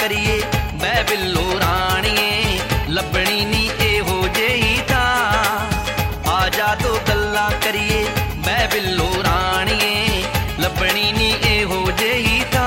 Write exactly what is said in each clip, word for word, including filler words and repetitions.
करिए बै बिल्लो राणिए लभनी नी एहो जेही था आ जा दो गल्लां करिए बै बिल्लो राणिए लभनी नी एहो जेही था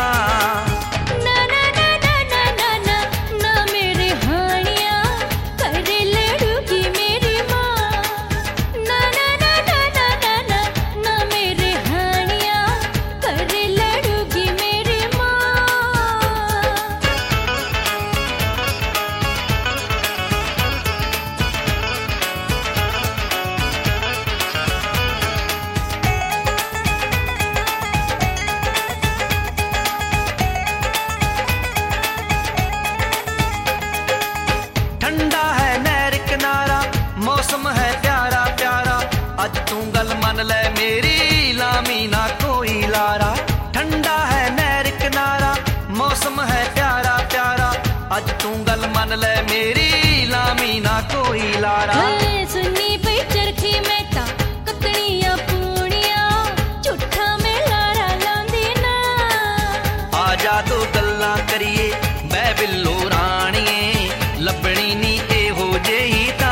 मौसम है प्यारा प्यारा अज तू गल मन ले मेरी लामी ना कोई लारा ठंडा है नहर किनारा मौसम है प्यारा प्यारा अज तू गल मन ले मेरी लामी ना कोई लारा सुनी पई चरखी में ता कतनियां पूणियां झूठा में लारा लांदी ना आ जा दो गल्लां करिए बै बिल्लो राणिए लभनी नी एहो जेही ता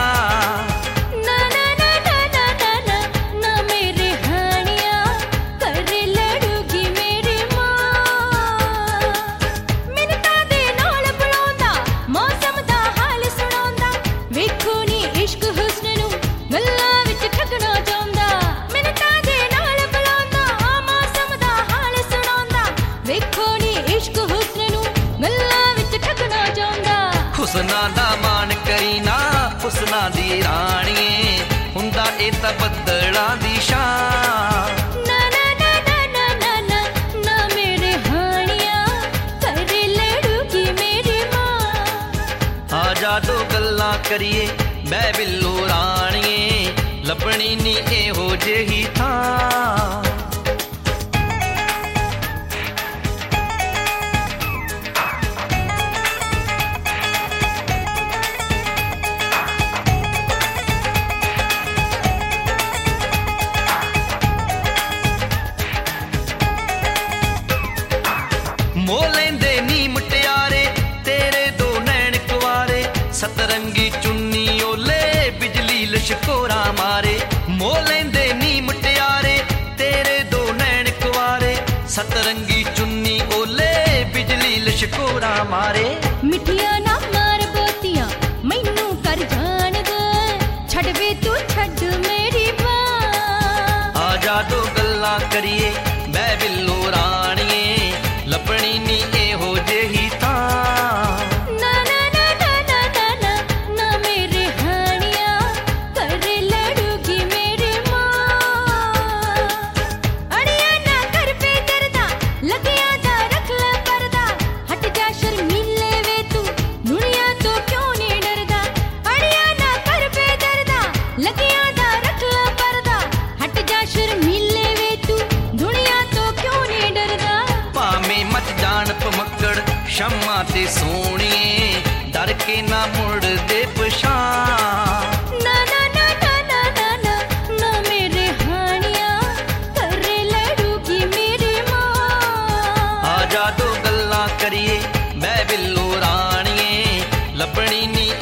हुसना दा मान करीना हुसना दी राणिए हुंदा ए ता बदला दी शान ना ना ना ना ना ना ना ना मेरे हानिया करे लड़ूगी मेरी मां आ जा दो गल्लां करिए बै बिल्लो राणिए लभनी नी एहो जेही था मोलेंदे नी मुटियारे तेरे दो नैन कुवारे सतरंगी चुन्नी ओले बिजली लशकोरा मारे मोलेंदे नी मुटियारे तेरे दो नैन कुवारे सतरंगी चुन्नी ओले बिजली लशकोरा मारे मिठिया ना मार बोतियां मैनू कर जान दे छड़ वे तू छड़ मेरी बां आ जा दो गल्लां करिए बै बिल्लो राणिए लभनी नी एहो जेही था ना ना ना ना ना ना ना ना मेरे हानिया करे लड़ूगी मेरी मां अड़िया ना कर पे डरदा लगिया दा रख ले पर्दा हट जा शर्मीले वे तू दुनिया तो क्यों नहीं डरदा अड़िया ना कर पे डरदा लगिया दा रख ले पर्दा हट जा शर्मीले वे तू दुनिया तो क्यों नहीं डरदा पामे मत जान पमक्कड़ शम्मा ते सोनिए डर के ना मुड़ दे पछान ना ना ना ना ना ना ना ना मेरे हानिया करे लड़ूगी मेरी मां आ जा दो गल्लां करिए बै बिल्लो राणिए लभनी नी